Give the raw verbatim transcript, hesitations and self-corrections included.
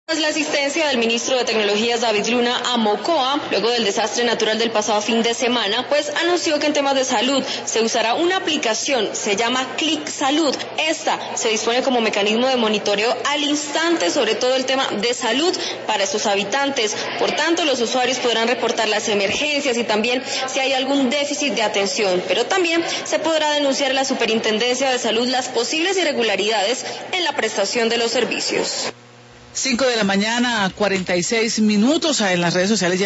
Tras la asistencia del ministro de Tecnologías David Luna a Mocoa, luego del desastre natural del pasado fin de semana, pues anunció que en temas de salud se usará una aplicación, se llama Clic Salud. Esta se dispone como mecanismo de monitoreo al instante sobre todo el tema de salud para sus habitantes. Por tanto, los usuarios podrán reportar las emergencias y también si hay algún déficit de atención, pero también se podrá denunciar a la Superintendencia de Salud las posibles irregularidades en la prestación de los servicios. Cinco de la mañana, cuarenta y seis minutos. En las redes sociales ya